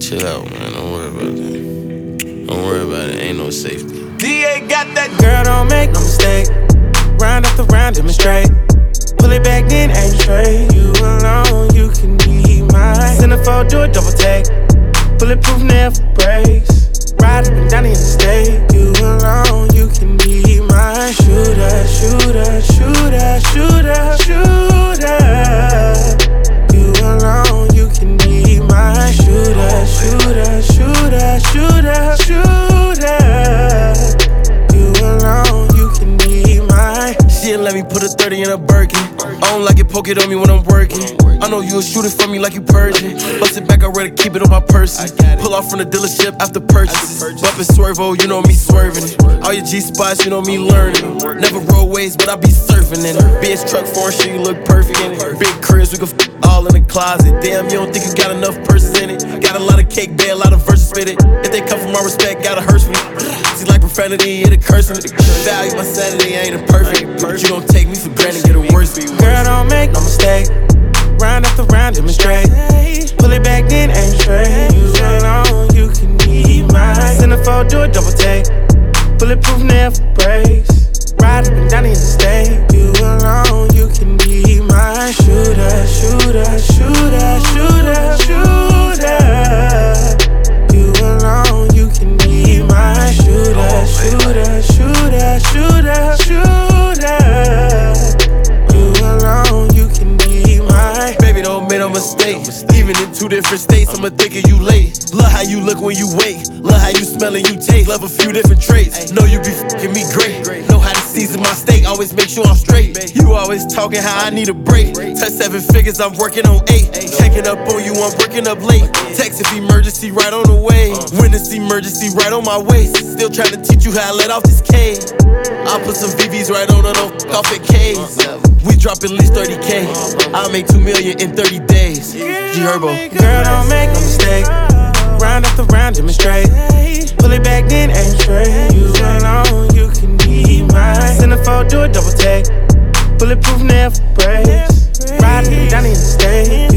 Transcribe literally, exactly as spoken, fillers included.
chill out, man. Don't worry about that. Don't worry about it. Ain't no safety. D A got that. Girl, don't make no mistake. Round after round, demonstrate. Pull it back, then aim straight. You alone, you can be mine. Centerfold, do a double take. Bulletproof, never breaks. Ride up and down the interstate. You alone, you can be mine. Shooter, shooter, shooter, shooter, shooter. You alone, you can be mine. Shooter, shooter, shooter, shooter, shooter. You alone, you can be mine. She let me put a thirty in a Birkin. I don't like it, poke it on me when I'm working. I know you a shooter for me like you purging. Bust it back, I'm ready to keep it on my person. Pull off from the dealership after purchases. Bumpin' swervo, you know me swerving it. All your G spots, you know me learning. Never roadways, but I be surfing in it. Benz truck foreign shit, you look perfect in it. Big cribs, we can f all in the closet. Damn, you don't think you got enough purses in it. Got a lot of cake, bay, a lot of verses with it. If they come from my respect, gotta hearse me. See like profanity, it a curse me. Value my sanity, ain't a perfect. But you don't take me for granted, get it worse for you. Girl, don't make no mistake. Round after round, demonstrate. Pull it back, then aim straight. You alone, you can be mine. Centerfold, do a double take. Bulletproof, never breaks. Ride up and down the interstate. You alone, you can be mine. Shooter, shooter, shooter, shooter, shooter. You alone, you can be mine. Shooter, shooter, shooter, shooter, shooter. You alone, you can be mine. Baby, don't make no mistake. Even in two different states, I'ma think of you late. Love how you look when you wake. Love how you smell and you taste. Love a few different traits. Know you be f***ing me great. Know how to season my steak. Always make sure I'm straight. You always talking how I need a break. Touch seven figures, I'm working on eight. Checking up on you, I'm working up late. Text if emergency, right on the way. Witness emergency, right on my waist. Still trying to teach you how I let off this K. I'll put some V Vs right on her, don't f*** off at K's. We drop at least thirty K. I'll make two million in thirty days. G-Herbo. Girl, don't make no mistake. Round after round, demonstrate. Pull it back, then aim straight. You alone, you can be mine. Centerfold, do a double take. Bulletproof, never breaks. Ride up and down the interstate.